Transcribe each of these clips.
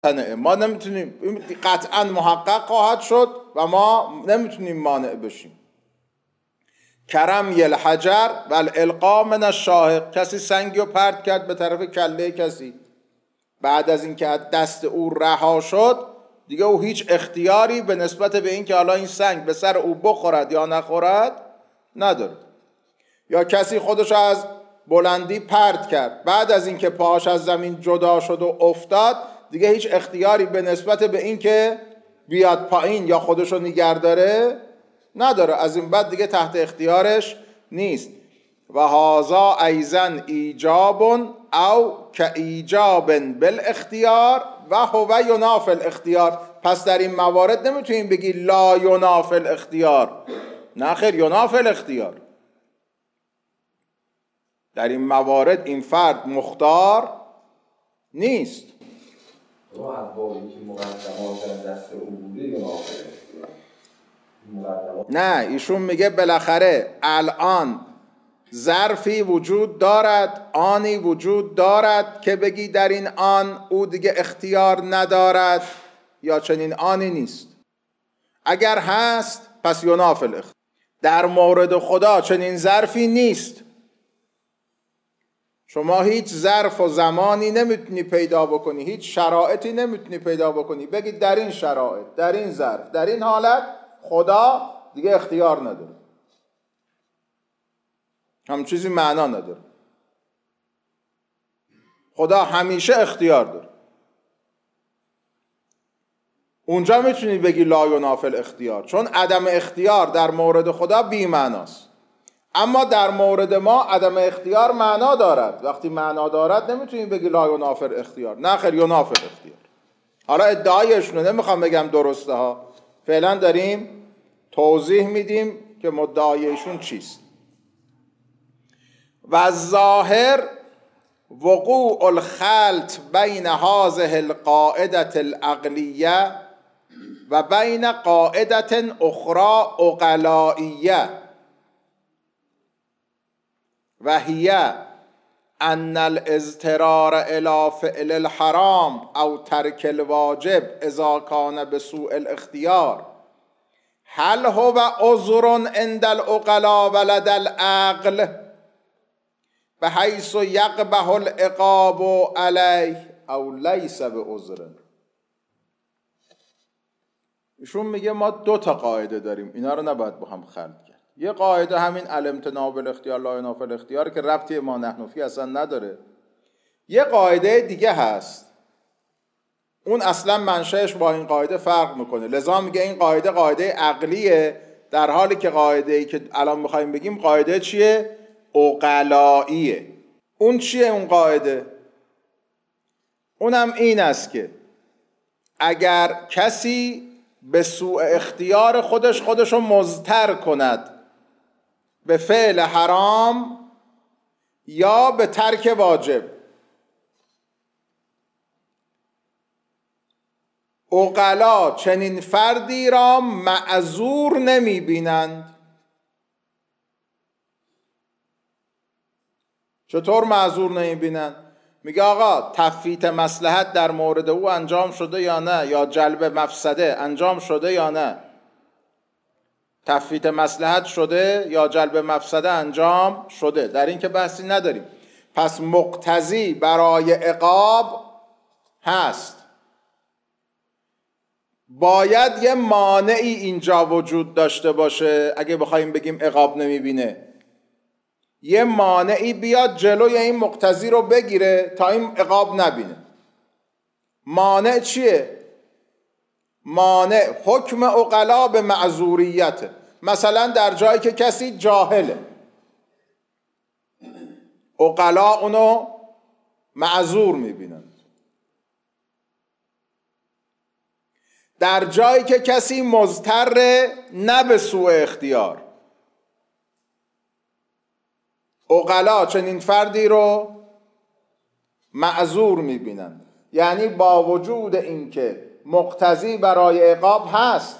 ما نمیتونیم، قطعا محقق خواهد شد و ما نمیتونیم مانع بشیم. کرم یل حجر و الالقا من الشاهق، کسی سنگی رو پرت کرد به طرف کله کسی، بعد از اینکه از دست او رها شد دیگه او هیچ اختیاری به نسبت به اینکه حالا این سنگ به سر او بخورد یا نخورد نداره. یا کسی خودش از بلندی پرت کرد، بعد از اینکه پاهاش از زمین جدا شد و افتاد دیگه هیچ اختیاری به نسبت به اینکه بیاد پایین یا خودشو نگه داره نداره، از این بعد دیگه تحت اختیارش نیست. و هذا ایزن ایجاب او که ایجاب بالاختیار و هو ینافی الاختیار. پس در این موارد نمیتونیم بگی لا ینافی الاختیار، نه خیر، ینافی الاختیار. در این موارد این فرد مختار نیست. نه، ایشون میگه بالاخره الان ظرفی وجود دارد، آنی وجود دارد که بگی در این آن او دیگه اختیار ندارد یا چنین آنی نیست. اگر هست پس ینافی الاختیار. در مورد خدا چنین ظرفی نیست. شما هیچ ظرف و زمانی نمیتونی پیدا بکنی، هیچ شرایطی نمیتونی پیدا بکنی بگید در این شرایط، در این ظرف، در این حالت خدا دیگه اختیار نداره. هم چیزی معنا نداره. خدا همیشه اختیار داره. اونجا میتونی بگی لا ینافی الاختیار، چون عدم اختیار در مورد خدا بی معناست. اما در مورد ما عدم اختیار معنا دارد. وقتی معنا دارد نمیتونی بگی لا ینافی الاختیار، نه خیر، ینافی الاختیار. حالا ادعایشونو نمیخوام بگم درسته ها، فعلا داریم توضیح میدیم که مدعایشون چیست. و ظاهر وقوع الخلط بین هذه القاعده العقلیه و بین قاعده اخرى عقلائیه و هی ان الاضطرار الى فعل الحرام او ترک الواجب اذا کان بسوء الاختیار هل هو عذر عند العقلاء و لدى العقل بحیث یقبح العقاب علیه او لیس بعذر. ایشون میگه ما 2 تا قاعده داریم، اینا رو نباید با هم خلط کرد. یه قاعده همین الامتناع بالاختیار لا ینافی الاختیار که ربطی ما نحن فیه اصلا نداره. یه قاعده دیگه هست، اون اصلا منشأش با این قاعده فرق میکنه، لذا میگه این قاعده قاعده عقلیه، در حالی که قاعده‌ای که الان میخوایم بگیم قاعده چیه؟ عقلائیه. اون چیه اون قاعده؟ اونم این است که اگر کسی به سوء اختیار خودشو مضطر کند به فعل حرام یا به ترک واجب، عقلا چنین فردی را معذور نمی بینند. چطور معذور نمی بینند؟ میگه آقا تفویت مصلحت در مورد او انجام شده یا نه، یا جلب مفسده انجام شده یا نه. تفویت مصلحت شده یا جلب مفسده انجام شده، در این که بحثی نداریم. پس مقتضی برای عقاب هست. باید یه مانعی اینجا وجود داشته باشه. اگه بخوایم بگیم عقاب نمیبینه، یه مانعی بیاد جلوی این مقتضی رو بگیره تا این عقاب نبینه. مانع چیه؟ مانع حکم عقلا به معذوریته. مثلا در جایی که کسی جاهله، عقلا اونو معذور میبینن. در جایی که کسی مضطر نه به سوء اختیار، عقلا چنین فردی رو معذور میبینند. یعنی با وجود اینکه مقتضی برای عقاب هست،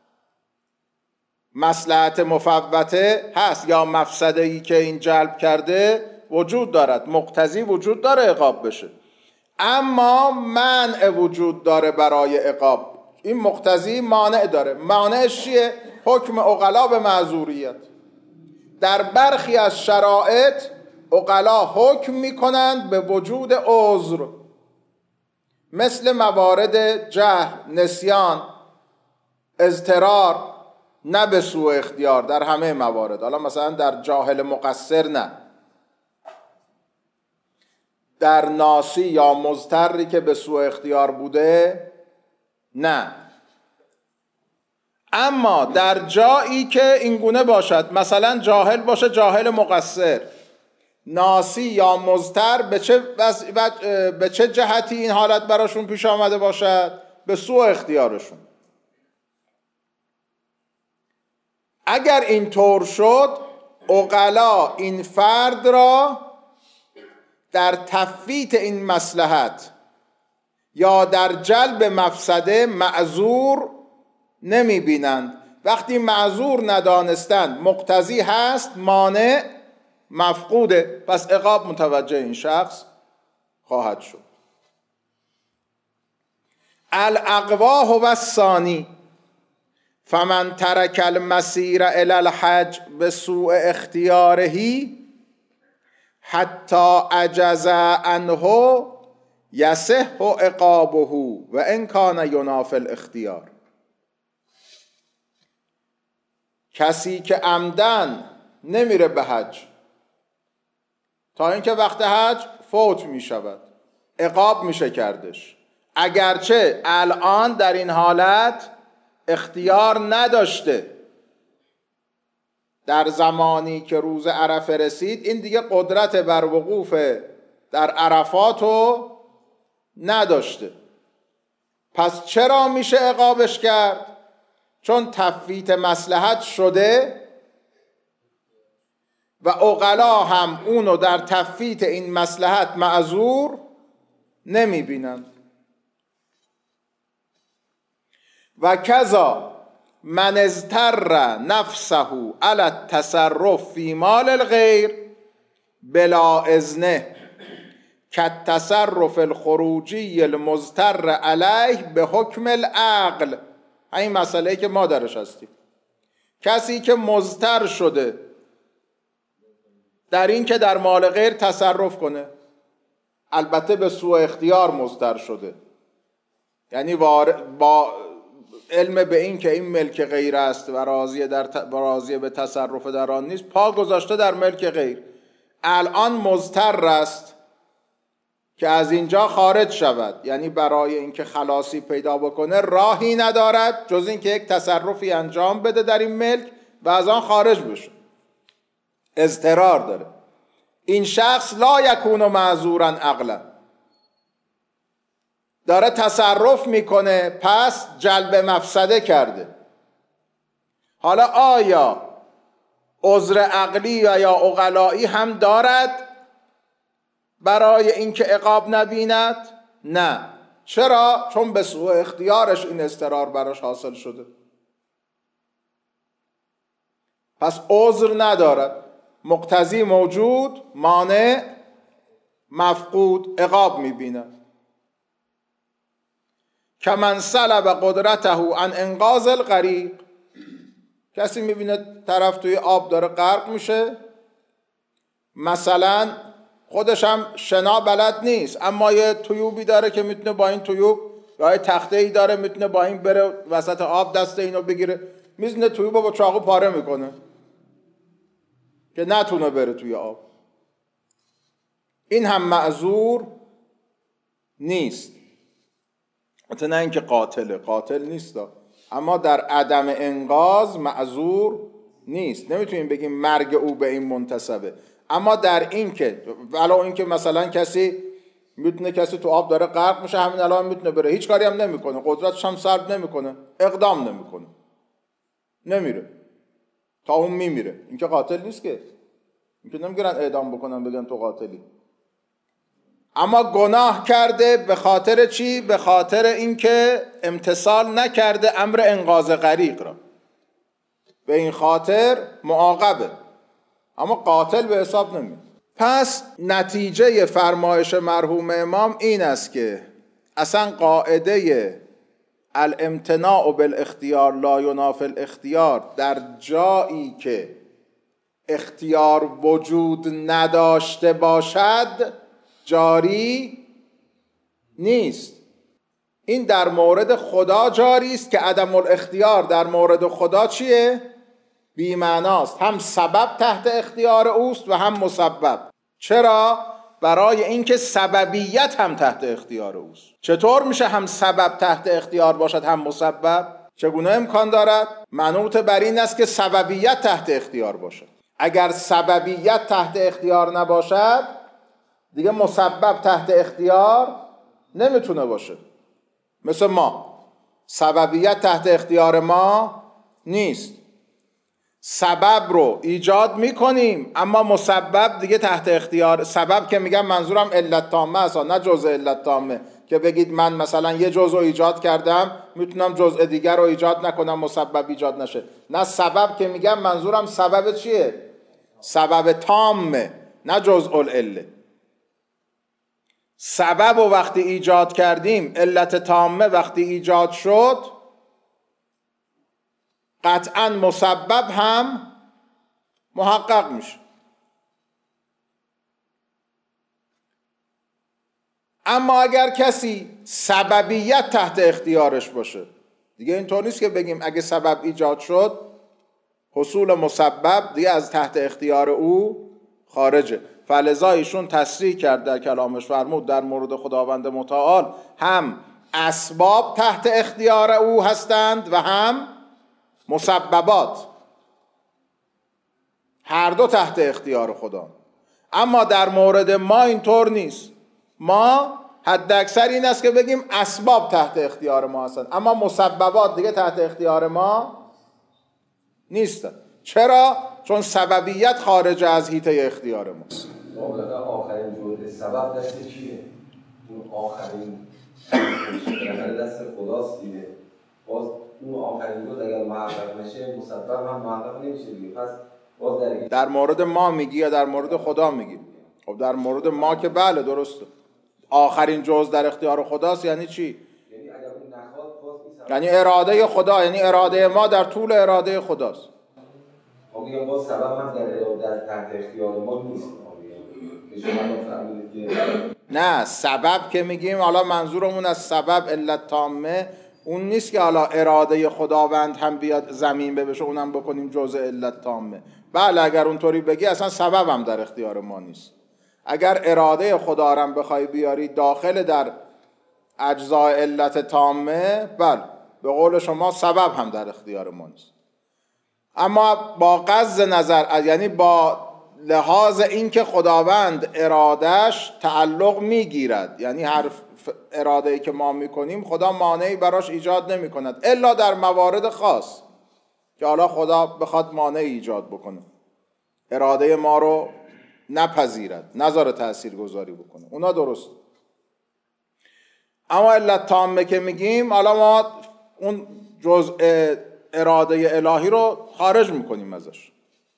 مصلحت مفوته هست یا مفسده‌ای که این جلب کرده وجود دارد، مقتضی وجود داره عقاب بشه، اما منع وجود داره برای عقاب. این مقتضی مانع داره. مانعش چیه؟ حکم عقلا به معذوریت. در برخی از شرایط عقلا حکم میکنند به وجود عذر، مثل موارد جهل، نسیان، اضطرار، نه به سوء اختیار در همه موارد. حالا مثلا در جاهل مقصر نه، در ناسی یا مضطری که به سوء اختیار بوده نه. اما در جایی که اینگونه باشد، مثلا جاهل باشه، جاهل مقصر، ناسی یا مضطر، به چه جهتی این حالت براشون پیش آمده باشد؟ به سوء اختیارشون. اگر این طور شد، عقلا این فرد را در تفویت این مصلحت یا در جلب مفسده معذور نمی بینند. وقتی معذور ندانستند، مقتضی هست، مانع مفقوده، پس عقاب متوجه این شخص خواهد شد. الاقوا هو الثانی فمن ترک المسیر الی الحج بسوء اختیاره حتی عجز عنه یصح عقابه و ان کان ینافی الاختیار. کسی که عمدن نمیره به حج تا اینکه وقت حج فوت می شود، عقاب میشه کردش، اگرچه الان در این حالت اختیار نداشته. در زمانی که روز عرفه رسید، این دیگه قدرت بر وقوف در عرفات رو نداشته. پس چرا میشه عقابش کرد؟ چون تفویت مصلحت شده و عقلا هم اونو در تفویت این مصلحت معذور نمی بینند. و کذا من اضطر نفسه علی التصرف فی مال الغیر بلا اذنه کالتصرف الخروجی المضطر علیه به حکم العقل. این مسئله که ما درش هستیم. کسی که مضطر شده در این که در مال غیر تصرف کنه، البته به سوء اختیار مضطر شده، یعنی با علم به این که این ملک غیر است و راضی به تصرف در آن نیست، پا گذاشته در ملک غیر. الان مضطر است که از اینجا خارج شود، یعنی برای اینکه خلاصی پیدا بکنه راهی ندارد جز اینکه یک تصرفی انجام بده در این ملک و از آن خارج بشه. اضطرار داره. این شخص لا یکون معذورا عقلا، داره تصرف میکنه، پس جلب مفسده کرده. حالا آیا عذر عقلی یا عقلایی هم دارد برای اینکه عقاب نبیند؟ نه. چرا؟ چون به سوء اختیارش این اضطرار براش حاصل شده، پس عذر ندارد. مقتضی موجود، مانع مفقود، عقاب میبیند. که من سلب قدرته عن انقاذ الغریق. کسی میبینه طرف توی آب داره غرق میشه، مثلا خودش هم شنا بلد نیست، اما یه تویوبی داره که میتونه با این تویوب، یا یه تخته‌ای داره میتونه با این بره وسط آب، دست اینو بگیره، میزنه تویوبو با چاقو پاره میکنه که نتونه بره توی آب. این هم معذور نیست. البته نه اینکه قاتل نیست، اما در عدم انقاذ معذور نیست. نمیتونیم بگیم مرگ او به این منتسبه. اما در این که ولو این که مثلا کسی تو آب داره غرق میشه، همین الان میتونه بره، هیچ کاری هم نمیکنه، قدرتش هم صرف نمیکنه، اقدام نمیکنه، نمیره تا اون میمیره، این که قاتل نیست که. این که نمیگیرن اعدام بکنن بگن تو قاتلی. اما گناه کرده به خاطر چی؟ به خاطر اینکه امتثال نکرده امر انقاذ غریق را، به این خاطر معاقبه، اما قاتل به حساب نمیاد. پس نتیجه فرمایش مرحوم امام این است که اصلا قاعده الامتناع بالاختیار لا ینافی الاختیار در جایی که اختیار وجود نداشته باشد جاری نیست. این در مورد خدا جاری است که عدم الاختیار در مورد خدا چیه؟ بی‌معناست. هم سبب تحت اختیار اوست و هم مسبب. چرا؟ برای اینکه سببیت هم تحت اختیار اوست. چطور میشه هم سبب تحت اختیار باشد هم مسبب؟ چگونه امکان دارد؟ منوط بر این است که سببیت تحت اختیار باشد. اگر سببیت تحت اختیار نباشد دیگه مسبب تحت اختیار نمیتونه باشه. مثل ما سببیت تحت اختیار ما نیست. سبب رو ایجاد میکنیم اما مسبب دیگه تحت اختیار. سبب که میگم منظورم علت تامه است، نه جزء علت تامه که بگید من مثلا یه جزء رو ایجاد کردم میتونم جزء دیگر رو ایجاد نکنم مسبب ایجاد نشه. نه، سبب که میگم منظورم سبب چیه؟ سبب تامه، نه جزء العله. سبب رو وقتی ایجاد کردیم، علت تامه وقتی ایجاد شد، قطعا مسبب هم محقق میشه. اما اگر کسی سببیت تحت اختیارش باشه، دیگه اینطور نیست که بگیم اگه سبب ایجاد شد حصول مسبب دیگه از تحت اختیار او خارجه. فلذا ایشون تصریح کرد در کلامش، فرمود در مورد خداوند متعال هم اسباب تحت اختیار او هستند و هم مسببات، هر دو تحت اختیار خدا. اما در مورد ما اینطور نیست. ما حد اکثر این است که بگیم اسباب تحت اختیار ما هستند اما مسببات دیگه تحت اختیار ما نیستند. چرا؟ چون سببیت خارج از حیطه اختیار ماست. آخرین جهد سبب دست کیه؟ اون آخرین دست خداست دیگه. باز اون آخرین جهد اگر محقق نشه مسبب هم محقق نمیشه دیگه. پس باز در مورد ما میگی یا در مورد خدا میگی؟ خب در مورد ما که بله درسته. آخرین جزء در اختیار خداست یعنی چی؟ یعنی اگر اون نخواد باز این یعنی اراده خدا، یعنی اراده ما در طول اراده خداست. آگه باز سبب هم در تحت اختیار ما نیست. نه، سبب که میگیم حالا منظورمون از سبب علت تامه اون نیست که حالا اراده خداوند هم بیاد زمین بشه اونم بکنیم جزء علت تامه. بله اگر اونطوری بگی اصلا سبب هم در اختیار ما نیست. اگر اراده خدا رو بخوای بیاری داخل در اجزای علت تامه، بله به قول شما سبب هم در اختیار ما نیست. اما با قصد نظر، یعنی با لحاظ اینکه خداوند ارادش تعلق میگیرد، یعنی هر اراده‌ای که ما میکنیم خدا مانعی براش ایجاد نمی کند الا در موارد خاص که حالا خدا بخواد مانعی ایجاد بکنه، اراده ما رو نپذیرد، نذاره تأثیر گذاری بکنه، اونا درست. اما علت تامه که میگیم حالا ما اون جزء اراده الهی رو خارج میکنیم ازش.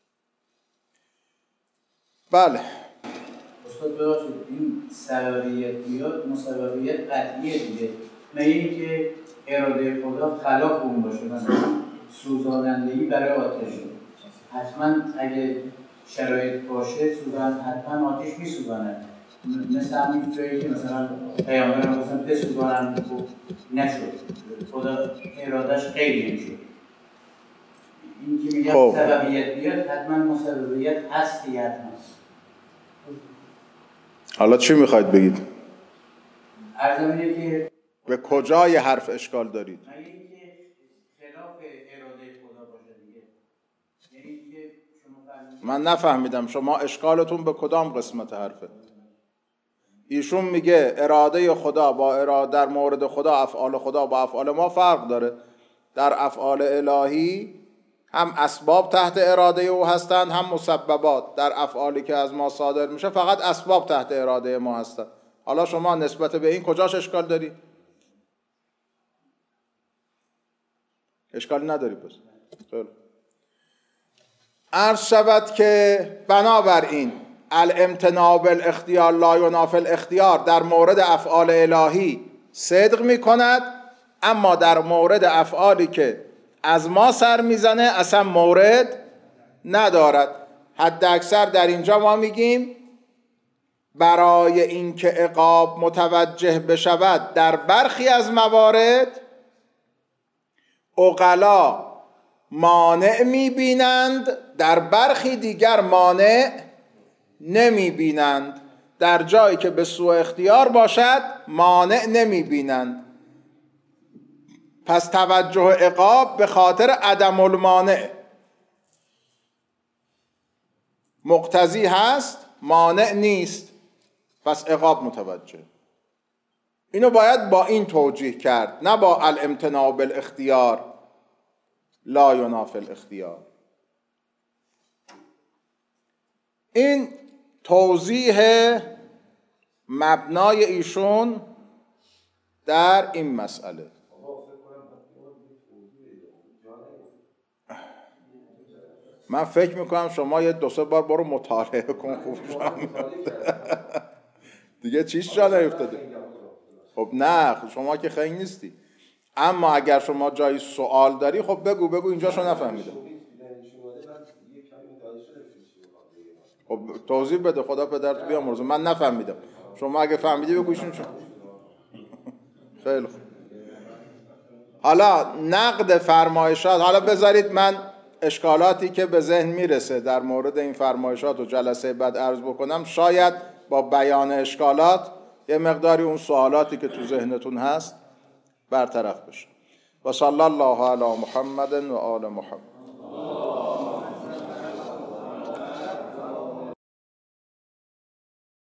بله استاد ببخشید این سببیت بیاد مسببیت قطعیه دیگه، نه اینکه اراده خدا خلاف اون باشه. مثلا سوزانندگی برای آتش حتما اگه شرایط باشه حتما آتش میسوزاند. مثل همین جایی که مثلا پیامبر مثلا بسوزانند نشد، خدا ارادش غیر نمیشد. این که میگم سببیت بیاد حتما مسببیت هست دیگه. حتما حالا چی میخواید بگید؟ عرضم اینه که به کجای حرف اشکال دارید؟ مگه اینکه خلاف اراده خدا باشه دیگه. یعنی اینکه شما من نفهمیدم شما اشکالتون به کدام قسمت حرفه؟ ایشون میگه اراده خدا با اراده در مورد خدا، افعال خدا با افعال ما فرق داره. در افعال الهی هم اسباب تحت اراده او هستند هم مسببات. در افعالی که از ما صادر میشه فقط اسباب تحت اراده ما هستند. حالا شما نسبت به این کجاش اشکال داری؟ اشکالی نداری پس. عرض شود که بنابراین الامتناع بالاختیار لا ینافی الاختیار در مورد افعال الهی صدق میکند، اما در مورد افعالی که از ما سر میزنه اصلا مورد ندارد. حد اکثر در اینجا ما میگیم برای اینکه عقاب متوجه بشود در برخی از موارد عقلا مانع میبینند، در برخی دیگر مانع نمیبینند. در جایی که به سوء اختیار باشد مانع نمیبینند. پس توجه عقاب به خاطر عدم المانع مقتضی هست، مانع نیست، پس عقاب متوجه. اینو باید با این توجیه کرد، نه با الامتناع بالاختیار لا ینافی الاختیار. این توضیح مبنای ایشون در این مسئله. من فکر میکنم شما یه 2-3 بار برو مطالعه کن خوب دیگه چیش جا نیفتاده. خب نه شما که خیلی نیستی، اما اگر شما جایی سوال داری خب بگو اینجاشو نفهمیدم. خب توضیح بده، خدا پدرتو بیامرزه، من نفهمیدم. شما اگه فهمیدی بگو ایشون شو. خیلی خوب. حالا نقد فرمایشات، حالا بذارید من اشکالاتی که به ذهن میرسه در مورد این فرمایشات و جلسه بعد عرض بکنم، شاید با بیان اشکالات یه مقداری اون سوالاتی که تو ذهنتون هست برطرف بشه. و صلی الله علی محمد و آل محمد.